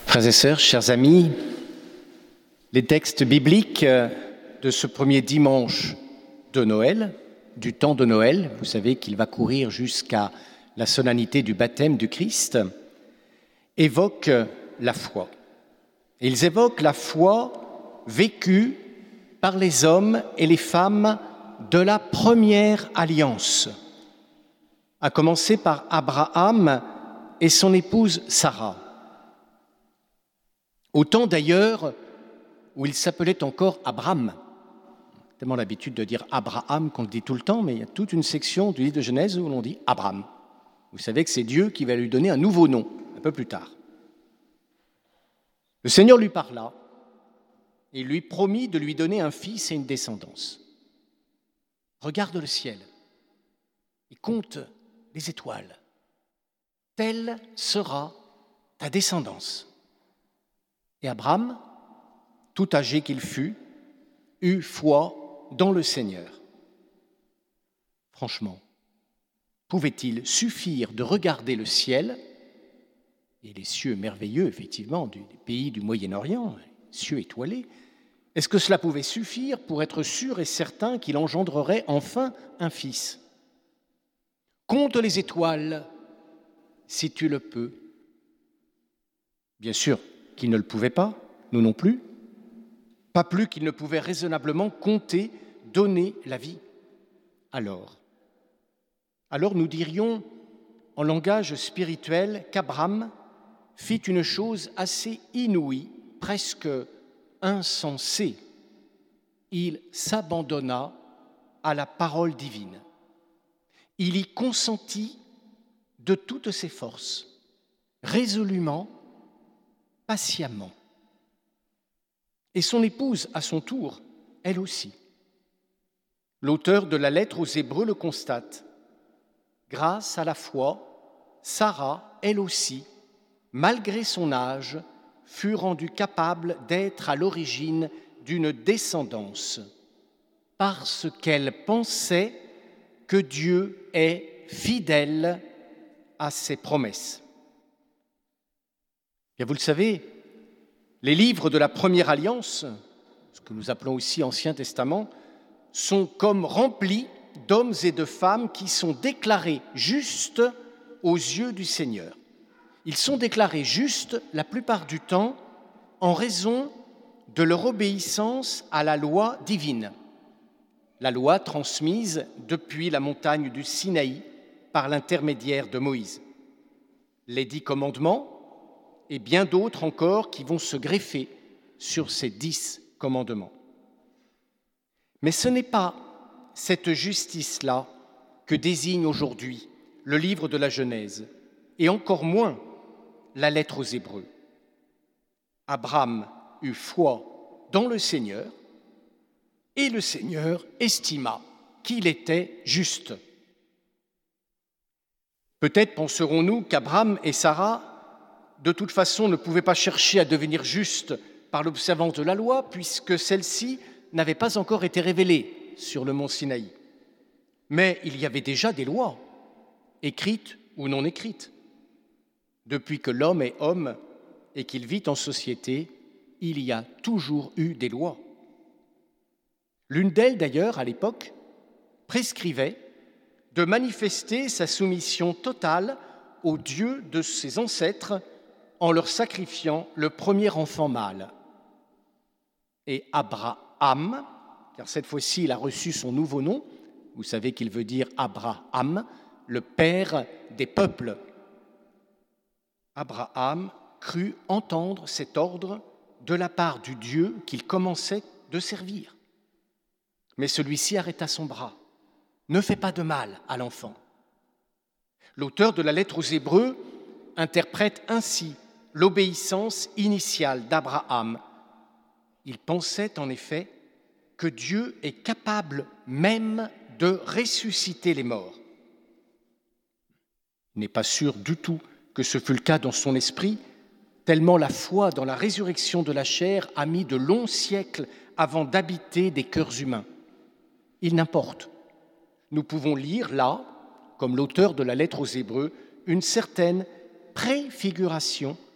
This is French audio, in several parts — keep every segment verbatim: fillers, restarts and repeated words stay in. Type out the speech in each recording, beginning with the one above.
Frères et sœurs, chers amis, les textes bibliques de ce premier dimanche de Noël, du temps de Noël, vous savez qu'il va courir jusqu'à la solennité du baptême du Christ, évoquent la foi. Et ils évoquent la foi vécue par les hommes et les femmes de la première alliance, à commencer par Abraham et son épouse Sarah. Au temps d'ailleurs où il s'appelait encore Abram. Tellement l'habitude de dire Abraham qu'on le dit tout le temps, mais il y a toute une section du livre de Genèse où l'on dit Abram. Vous savez que c'est Dieu qui va lui donner un nouveau nom, un peu plus tard. Le Seigneur lui parla et lui promit de lui donner un fils et une descendance. Regarde le ciel et compte les étoiles. Telle sera ta descendance. Et Abraham, tout âgé qu'il fût, eut foi dans le Seigneur. Franchement, pouvait-il suffire de regarder le ciel et les cieux merveilleux, effectivement, du, des pays du Moyen-Orient, cieux étoilés, est-ce que cela pouvait suffire pour être sûr et certain qu'il engendrerait enfin un fils ? Compte les étoiles, si tu le peux. Bien sûr qu'il ne le pouvait pas, nous non plus, pas plus qu'il ne pouvait raisonnablement compter, donner la vie. Alors, alors nous dirions en langage spirituel qu'Abraham fit une chose assez inouïe, presque insensée. Il s'abandonna à la parole divine. Il y consentit de toutes ses forces, résolument, patiemment. Et son épouse, à son tour, elle aussi. L'auteur de la lettre aux Hébreux le constate. Grâce à la foi, Sarah, elle aussi, malgré son âge, fut rendue capable d'être à l'origine d'une descendance, parce qu'elle pensait que Dieu est fidèle à ses promesses. Et vous le savez, les livres de la première alliance, ce que nous appelons aussi Ancien Testament, sont comme remplis d'hommes et de femmes qui sont déclarés justes aux yeux du Seigneur. Ils sont déclarés justes la plupart du temps en raison de leur obéissance à la loi divine, la loi transmise depuis la montagne du Sinaï par l'intermédiaire de Moïse. Les dix commandements et bien d'autres encore qui vont se greffer sur ces dix commandements. Mais ce n'est pas cette justice-là que désigne aujourd'hui le livre de la Genèse, et encore moins la lettre aux Hébreux. Abraham eut foi dans le Seigneur, et le Seigneur estima qu'il était juste. Peut-être penserons-nous qu'Abraham et Sarah de toute façon, ne pouvaient pas chercher à devenir justes par l'observance de la loi, puisque celle-ci n'avait pas encore été révélée sur le mont Sinaï. Mais il y avait déjà des lois, écrites ou non écrites. Depuis que l'homme est homme et qu'il vit en société, il y a toujours eu des lois. L'une d'elles, d'ailleurs, à l'époque, prescrivait de manifester sa soumission totale au Dieu de ses ancêtres en leur sacrifiant le premier enfant mâle. Et Abraham, car cette fois-ci il a reçu son nouveau nom, vous savez qu'il veut dire Abraham, le père des peuples. Abraham crut entendre cet ordre de la part du Dieu qu'il commençait de servir. Mais celui-ci arrêta son bras. Ne fais pas de mal à l'enfant. L'auteur de la lettre aux Hébreux interprète ainsi l'obéissance initiale d'Abraham. Il pensait en effet que Dieu est capable même de ressusciter les morts. Il n'est pas sûr du tout que ce fût le cas dans son esprit, tellement la foi dans la résurrection de la chair a mis de longs siècles avant d'habiter des cœurs humains. Il n'importe. Nous pouvons lire là, comme l'auteur de la lettre aux Hébreux, une certaine préfiguration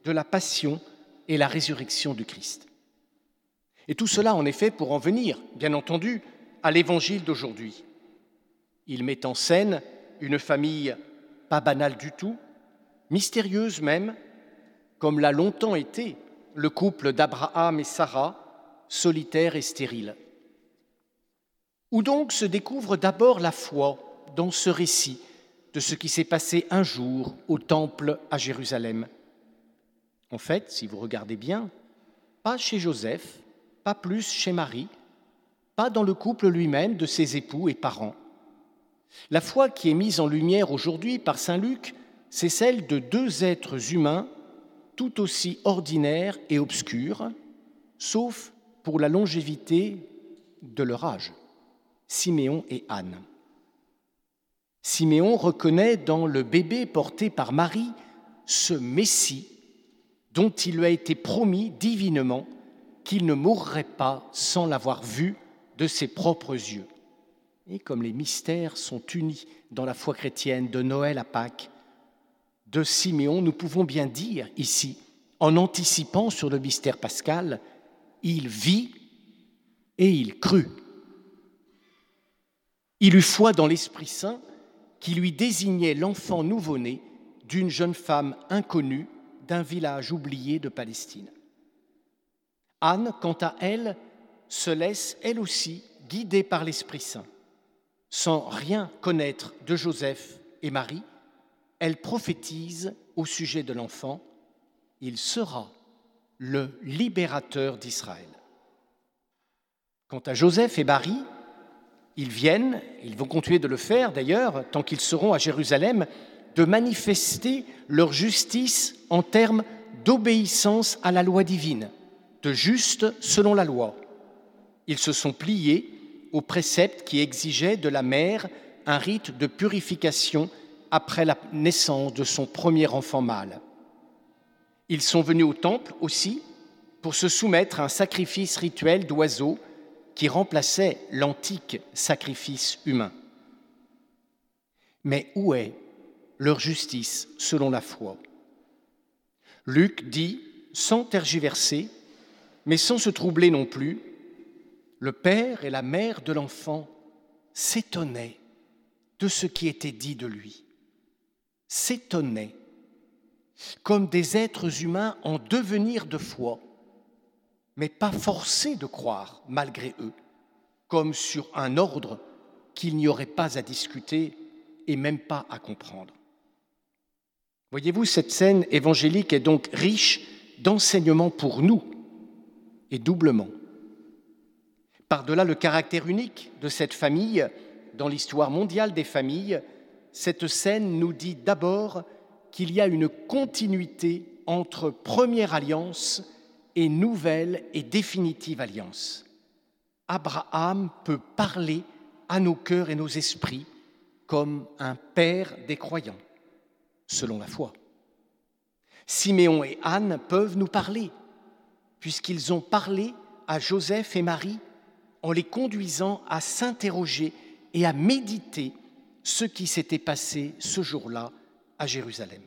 de la passion et la résurrection du Christ. Et tout cela, en effet, pour en venir, bien entendu, à l'évangile d'aujourd'hui. Il met en scène une famille pas banale du tout, mystérieuse même, comme l'a longtemps été le couple d'Abraham et Sarah, solitaire et stérile. Où donc se découvre d'abord la foi dans ce récit de ce qui s'est passé un jour au temple à Jérusalem. En fait, si vous regardez bien, pas chez Joseph, pas plus chez Marie, pas dans le couple lui-même de ses époux et parents. La foi qui est mise en lumière aujourd'hui par saint Luc, c'est celle de deux êtres humains tout aussi ordinaires et obscurs, sauf pour la longévité de leur âge, Siméon et Anne. Siméon reconnaît dans le bébé porté par Marie ce Messie dont il lui a été promis divinement qu'il ne mourrait pas sans l'avoir vu de ses propres yeux. Et comme les mystères sont unis dans la foi chrétienne de Noël à Pâques, de Siméon, nous pouvons bien dire ici, en anticipant sur le mystère pascal, il vit et il crut. Il eut foi dans l'Esprit Saint qui lui désignait l'enfant nouveau-né d'une jeune femme inconnue d'un village oublié de Palestine. Anne, quant à elle, se laisse, elle aussi, guider par l'Esprit Saint. Sans rien connaître de Joseph et Marie, elle prophétise au sujet de l'enfant, « Il sera le libérateur d'Israël ». Quant à Joseph et Marie, ils viennent, ils vont continuer de le faire d'ailleurs, tant qu'ils seront à Jérusalem, de manifester leur justice en termes d'obéissance à la loi divine, de juste selon la loi. Ils se sont pliés aux préceptes qui exigeaient de la mère un rite de purification après la naissance de son premier enfant mâle. Ils sont venus au temple aussi pour se soumettre à un sacrifice rituel d'oiseaux qui remplaçait l'antique sacrifice humain. Mais où est leur justice selon la foi ? Luc dit, sans tergiverser, mais sans se troubler non plus, le père et la mère de l'enfant s'étonnaient de ce qui était dit de lui. S'étonnaient, comme des êtres humains en devenir de foi, mais pas forcés de croire malgré eux, comme sur un ordre qu'il n'y aurait pas à discuter et même pas à comprendre. Voyez-vous, cette scène évangélique est donc riche d'enseignements pour nous, et doublement. Par-delà le caractère unique de cette famille, dans l'histoire mondiale des familles, cette scène nous dit d'abord qu'il y a une continuité entre première alliance et nouvelle et définitive alliance. Abraham peut parler à nos cœurs et nos esprits comme un père des croyants, selon la foi. Siméon et Anne peuvent nous parler, puisqu'ils ont parlé à Joseph et Marie en les conduisant à s'interroger et à méditer ce qui s'était passé ce jour-là à Jérusalem.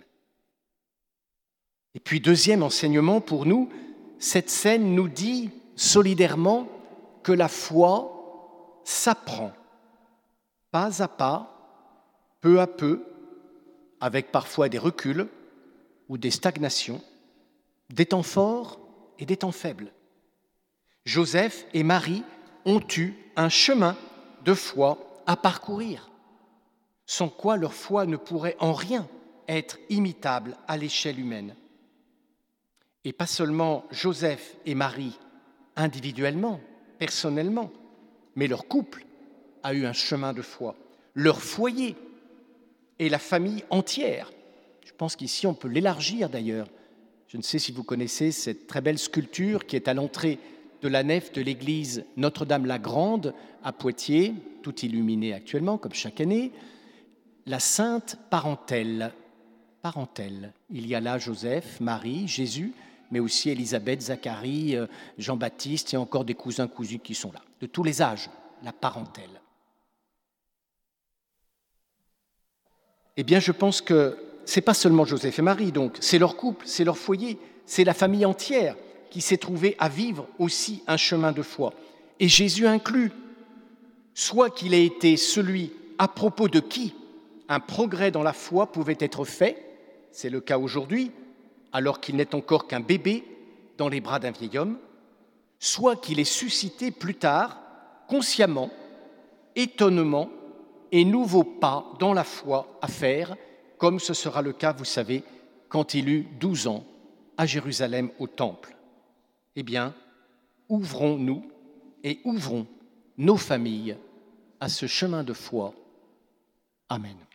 Et puis, deuxième enseignement pour nous, cette scène nous dit solidairement que la foi s'apprend, pas à pas, peu à peu, avec parfois des reculs ou des stagnations, des temps forts et des temps faibles. Joseph et Marie ont eu un chemin de foi à parcourir, sans quoi leur foi ne pourrait en rien être imitable à l'échelle humaine. Et pas seulement Joseph et Marie individuellement, personnellement, mais leur couple a eu un chemin de foi, leur foyer et la famille entière. Je pense qu'ici on peut l'élargir d'ailleurs. Je ne sais si vous connaissez cette très belle sculpture qui est à l'entrée de la nef de l'église Notre-Dame-la-Grande à Poitiers, tout illuminée actuellement comme chaque année, la Sainte Parentèle. Parentèle. Il y a là Joseph, Marie, Jésus, mais aussi Élisabeth, Zacharie, Jean-Baptiste et encore des cousins cousines qui sont là, de tous les âges, la parentèle. Eh bien, je pense que c'est pas seulement Joseph et Marie, donc, c'est leur couple, c'est leur foyer, c'est la famille entière qui s'est trouvée à vivre aussi un chemin de foi. Et Jésus inclut, soit qu'il ait été celui à propos de qui un progrès dans la foi pouvait être fait, c'est le cas aujourd'hui, alors qu'il n'est encore qu'un bébé dans les bras d'un vieil homme, soit qu'il ait suscité plus tard, consciemment, étonnement et nouveaux pas dans la foi à faire, comme ce sera le cas, vous savez, quand il eut douze ans à Jérusalem au Temple. Eh bien, ouvrons-nous et ouvrons nos familles à ce chemin de foi. Amen.